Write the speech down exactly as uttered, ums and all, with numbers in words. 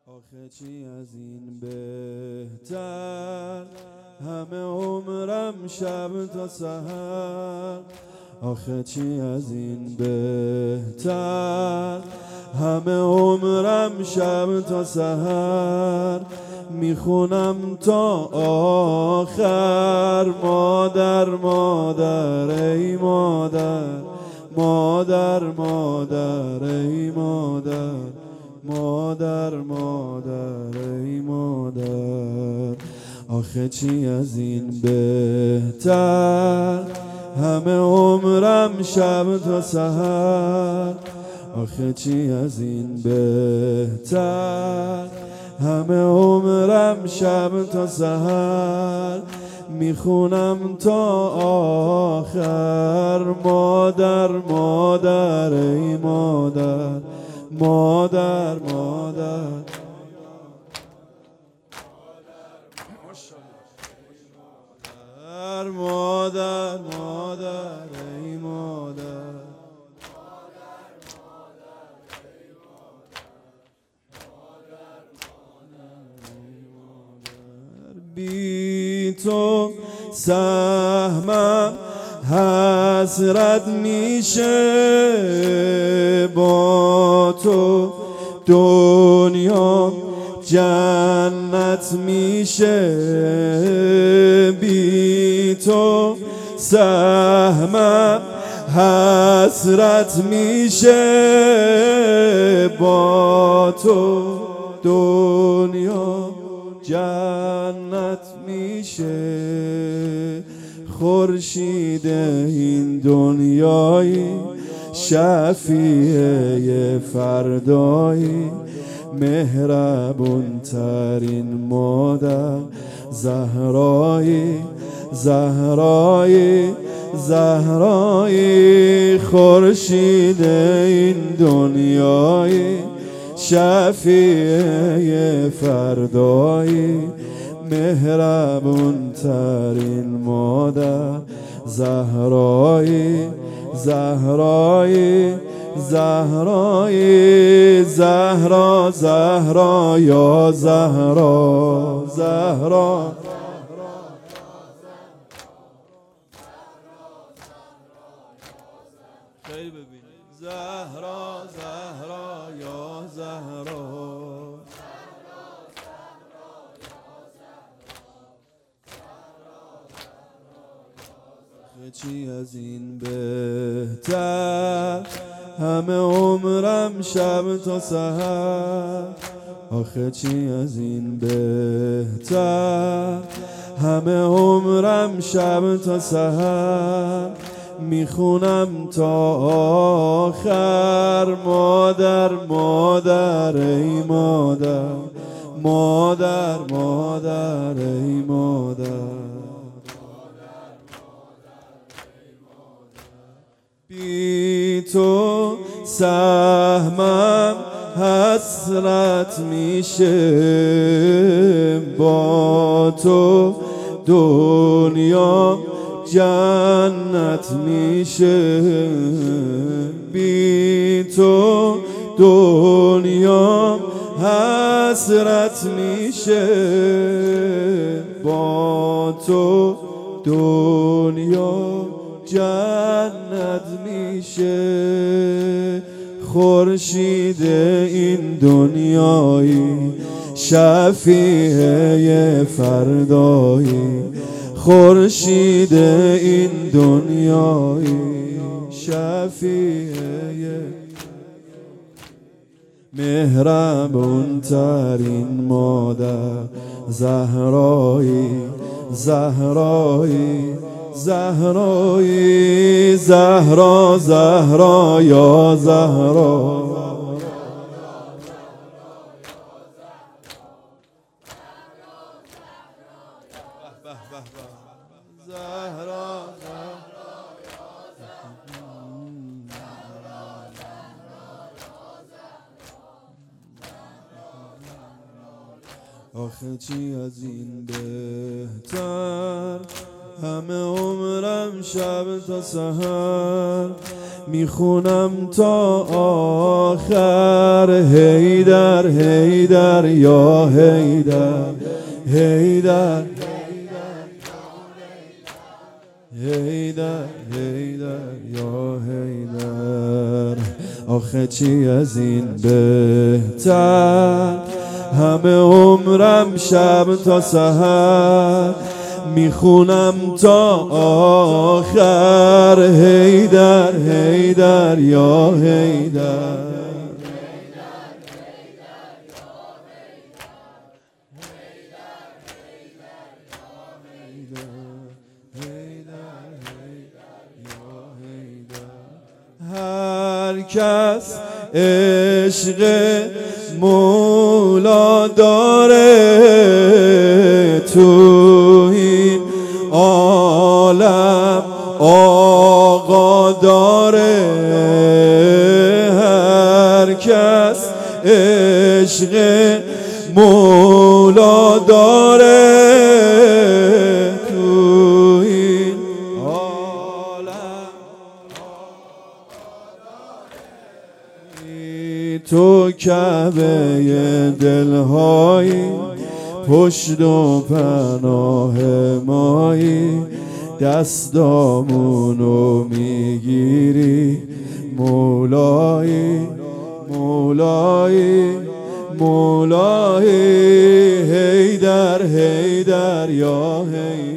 آخه چی از این بهتر، همه عمرم شب تا سحر. آخه چی از این بهتر، همه عمرم شب تا سحر. میخونم تا آخر، مادر مادر ای مادر، مادر مادر ای مادر، مادر مادر ای مادر. آخه چی از این بهتر، همه عمرم شب تا سحر. آخه چی از این بهتر، همه عمرم شب تا سحر. میخونم تا آخر، مادر مادر ای مادر، مادر مادر مادر مادر ای مادر. بی تو سهمم حسرت میشه، با تو دنیا جنت میشه. بی تو سهمم حسرت میشه، با تو دنیا جنت میشه. خورشید این دنیایی، شفیع فردایی، مهربون ترین مادر زهرایی، زهرایی زهرایی. خورشید این دنیایی، شفیع فردایی، مهربون ترین مادر زهرایی، زهرایی زهرایی. زهرا زهرا یا زهرا، زهرا خیلی ببینید. زهرا زهرا یا زهرا. چی از این بهتر، همه عمرم شب تا سحر. آخه چی از این بهتر، همه عمرم شب تا سحر. میخونم تا آخر، مادر مادر ای مادر، مادر مادر ای مادر. بی تو سهمم حسرت میشه، با تو دنیا جنت میشه. بی تو دنیا حسرت میشه، با تو دنیا جنت میشه. خورشید این دنیایی، شفیع فردایی، خورشید این دنیایی، شفیع مهربون ترین مادر زهرایی، زهرایی زهرایی. زهرا زهرا یا زهرا. زهرا آخه چی از این بهتر، همه عمرم شب تا سحر. میخونم تا آخر. حیدر حیدر یا حیدر، حیدر حیدر حیدر یا حیدر. آخه چی از این بهتر، همه عمرم شب تا سحر میخونم تا آخر. حیدر حیدر یا حیدر. هر کس عشق مولا داره تو این عالم آقا داره. هر کس عشق مولا داره تو این عالم تو کعبه دلهایی، پشت و پناه مایی. دستامونو میگیری مولایی مولایی مولایی. حیدر حیدر یا حیدر.